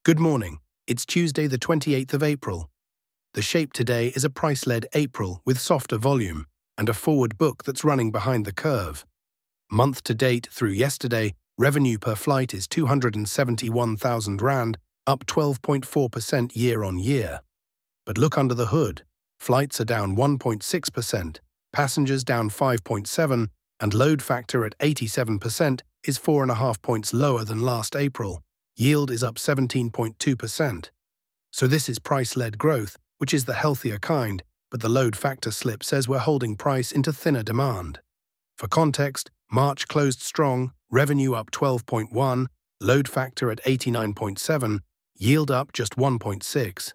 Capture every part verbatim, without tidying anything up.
Good morning. It's Tuesday the twenty-eighth of April. The shape today is a price-led April with softer volume and a forward book that's running behind the curve. Month to date through yesterday, revenue per flight is two hundred seventy-one thousand rand, up twelve point four percent year on year. But look under the hood. Flights are down one point six percent, passengers down five point seven, and load factor at eighty-seven percent is four point five points lower than last April. Yield is up seventeen point two percent. So this is price-led growth, which is the healthier kind, but the load factor slip says we're holding price into thinner demand. For context, March closed strong, revenue up twelve point one, load factor at eighty-nine point seven, yield up just one point six.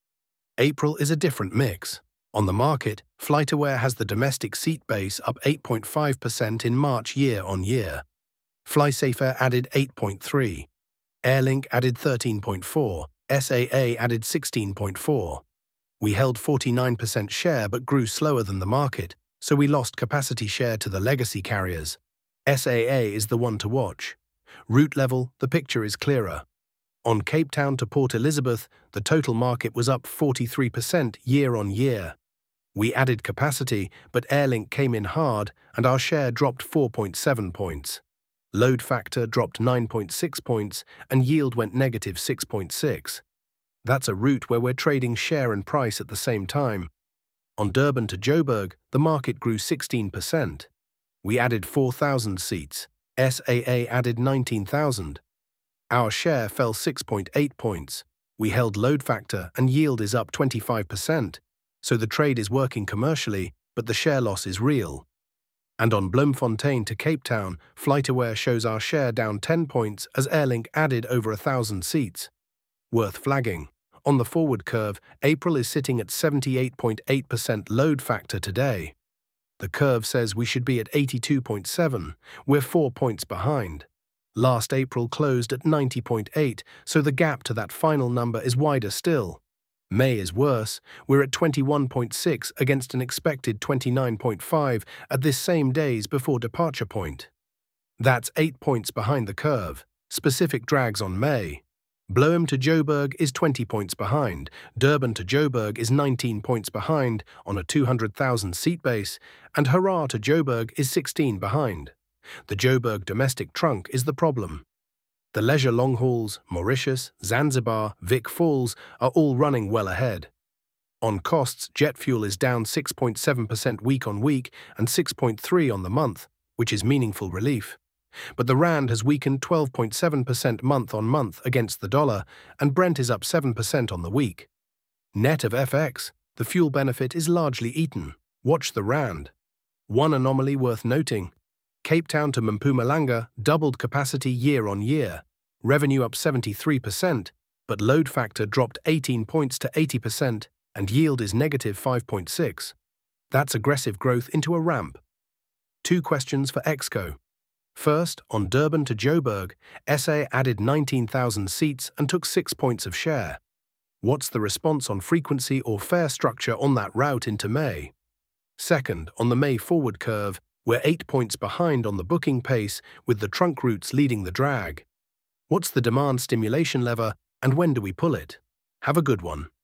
April is a different mix. On the market, FlightAware has the domestic seat base up eight point five percent in March year on year. FlySafer added eight point three. Airlink added thirteen point four, S A A added sixteen point four. We held forty-nine percent share but grew slower than the market, so we lost capacity share to the legacy carriers. S A A is the one to watch. Route level, the picture is clearer. On Cape Town to Port Elizabeth, the total market was up forty-three percent year on year. We added capacity, but Airlink came in hard and our share dropped four point seven points. Load factor dropped nine point six points and yield went negative six point six. That's a route where we're trading share and price at the same time. On Durban to Joburg, the market grew sixteen percent. We added four thousand seats. S A A added nineteen thousand. Our share fell six point eight points. We held load factor and yield is up twenty-five percent. So the trade is working commercially, but the share loss is real. And on Bloemfontein to Cape Town, FlightAware shows our share down ten points as Airlink added over a thousand seats. Worth flagging. On the forward curve, April is sitting at seventy-eight point eight percent load factor today. The curve says we should be at eighty-two point seven. We're four points behind. Last April closed at ninety point eight, so the gap to that final number is wider still. May is worse. We're at twenty-one point six against an expected twenty-nine point five at this same day's before departure point. That's eight points behind the curve. Specific drags on May. Bloem to Joburg is twenty points behind. Durban to Joburg is nineteen points behind on a two hundred thousand seat base, and Hurrah to Joburg is sixteen behind. The Joburg domestic trunk is the problem. The leisure long hauls, Mauritius, Zanzibar, Vic Falls, are all running well ahead. On costs, jet fuel is down six point seven percent week on week and six point three percent on the month, which is meaningful relief. But the rand has weakened twelve point seven percent month on month against the dollar, and Brent is up seven percent on the week. Net of F X, the fuel benefit is largely eaten. Watch the rand. One anomaly worth noting. Cape Town to Mpumalanga doubled capacity year on year, revenue up seventy-three percent, but load factor dropped eighteen points to eighty percent and yield is negative five point six. That's aggressive growth into a ramp. Two questions for Exco. First, on Durban to Joburg, S A added nineteen thousand seats and took six points of share. What's the response on frequency or fare structure on that route into May? Second, on the May forward curve, we're eight points behind on the booking pace with the trunk routes leading the drag. What's the demand stimulation lever and when do we pull it? Have a good one.